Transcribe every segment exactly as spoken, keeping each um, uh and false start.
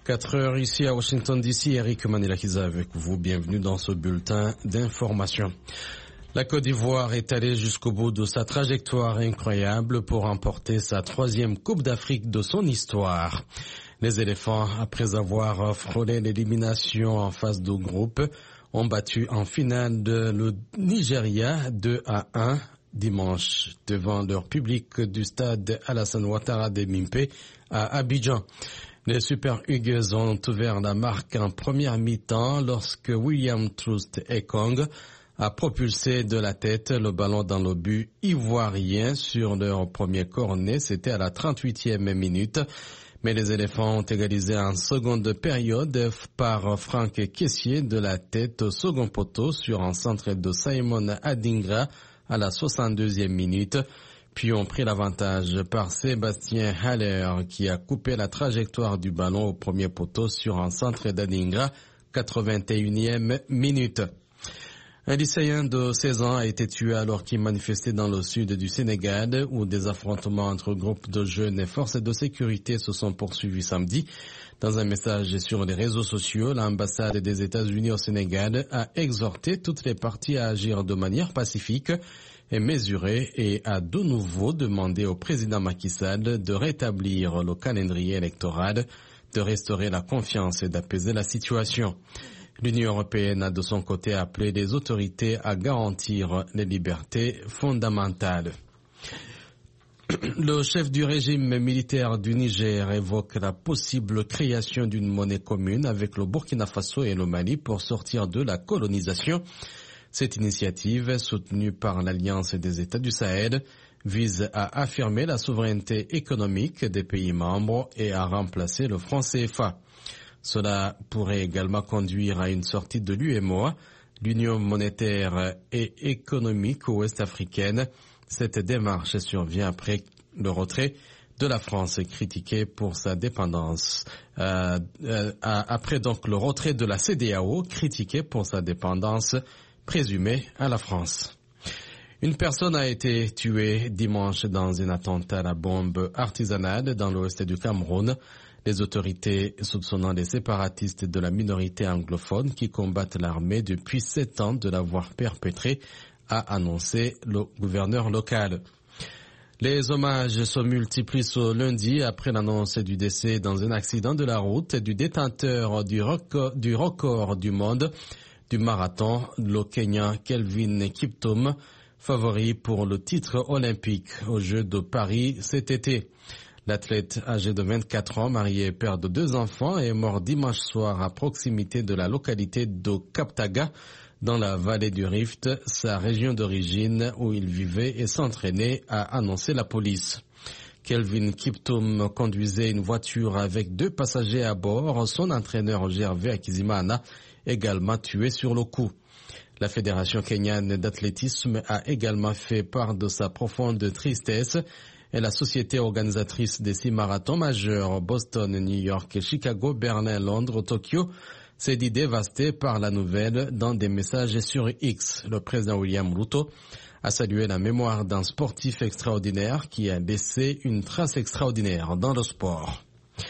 quatre heures ici à Washington D C, Eric Manilakiza avec vous. Bienvenue dans ce bulletin d'information. La Côte d'Ivoire est allée jusqu'au bout de sa trajectoire incroyable pour remporter sa troisième Coupe d'Afrique de son histoire. Les éléphants, après avoir frôlé l'élimination en phase de groupe, ont battu en finale de le Nigeria deux à un dimanche devant leur public du stade Alassane Ouattara de Mimpe à Abidjan. Les Super Eagles ont ouvert la marque en première mi-temps lorsque William Troost Ekong a propulsé de la tête le ballon dans le but ivoirien sur leur premier corner. C'était à la trente-huitième minute. Mais les éléphants ont égalisé en seconde période par Franck Kessié de la tête au second poteau sur un centre de Simon Adingra à la soixante-deuxième minute. Puis ont pris l'avantage par Sébastien Haller qui a coupé la trajectoire du ballon au premier poteau sur un centre d'Adingra, quatre-vingt-unième minute. Un lycéen de seize ans a été tué alors qu'il manifestait dans le sud du Sénégal où des affrontements entre groupes de jeunes et forces de sécurité se sont poursuivis samedi. Dans un message sur les réseaux sociaux, l'ambassade des États-Unis au Sénégal a exhorté toutes les parties à agir de manière pacifique et mesurée et a de nouveau demandé au président Macky Sall de rétablir le calendrier électoral, de restaurer la confiance et d'apaiser la situation. L'Union européenne a de son côté appelé les autorités à garantir les libertés fondamentales. Le chef du régime militaire du Niger évoque la possible création d'une monnaie commune avec le Burkina Faso et le Mali pour sortir de la colonisation. Cette initiative, soutenue par l'Alliance des États du Sahel, vise à affirmer la souveraineté économique des pays membres et à remplacer le franc C F A. Cela pourrait également conduire à une sortie de l'U M O A, l'Union monétaire et économique ouest-africaine. Cette démarche survient après le retrait de la France critiquée pour sa dépendance. Euh, euh, après donc le retrait de la C E D E A O critiquée pour sa dépendance présumée à la France. Une personne a été tuée dimanche dans un attentat à la bombe artisanale dans l'ouest du Cameroun. Les autorités soupçonnant les séparatistes de la minorité anglophone qui combattent l'armée depuis sept ans de l'avoir perpétré, a annoncé le gouverneur local. Les hommages se multiplient ce lundi après l'annonce du décès dans un accident de la route du détenteur du record du, record du monde du marathon, le Kenyan Kelvin Kiptum, favori pour le titre olympique aux Jeux de Paris cet été. L'athlète âgé de vingt-quatre ans, marié et père de deux enfants, est mort dimanche soir à proximité de la localité de Kaptaga, dans la vallée du Rift, sa région d'origine où il vivait et s'entraînait, a annoncé la police. Kelvin Kiptum conduisait une voiture avec deux passagers à bord, son entraîneur Gervais Akizimana, également tué sur le coup. La Fédération kenyane d'athlétisme a également fait part de sa profonde tristesse et la société organisatrice des six marathons majeurs Boston, New York, Chicago, Berlin, Londres, Tokyo s'est dit dévastée par la nouvelle dans des messages sur X. Le président William Ruto a salué la mémoire d'un sportif extraordinaire qui a laissé une trace extraordinaire dans le sport.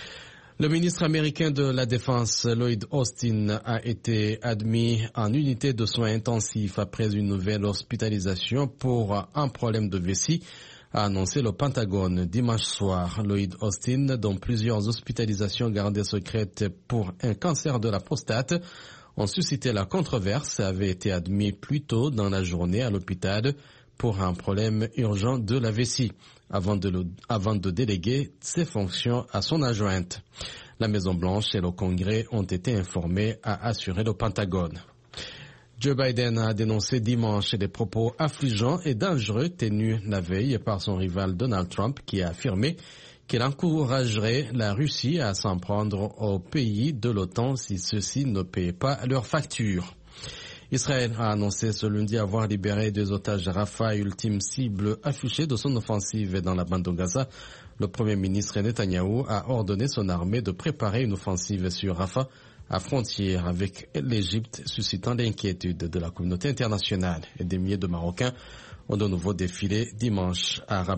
Le ministre américain de la Défense, Lloyd Austin, a été admis en unité de soins intensifs après une nouvelle hospitalisation pour un problème de vessie, a annoncé le Pentagone dimanche soir. Lloyd Austin, dont plusieurs hospitalisations gardées secrètes pour un cancer de la prostate ont suscité la controverse, avait été admis plus tôt dans la journée à l'hôpital pour un problème urgent de la vessie, avant de, le, avant de déléguer ses fonctions à son adjointe. La Maison-Blanche et le Congrès ont été informés, a assuré le Pentagone. Joe Biden a dénoncé dimanche des propos affligeants et dangereux tenus la veille par son rival Donald Trump qui a affirmé qu'il encouragerait la Russie à s'en prendre aux pays de l'OTAN si ceux-ci ne paient pas leurs factures. Israël a annoncé ce lundi avoir libéré deux otages Rafah, ultime cible affichée de son offensive dans la bande de Gaza. Le Premier ministre Netanyahou a ordonné son armée de préparer une offensive sur Rafah, à frontière avec l'Égypte, suscitant l'inquiétude de la communauté internationale. Et des milliers de Marocains ont de nouveau défilé dimanche à Rabat.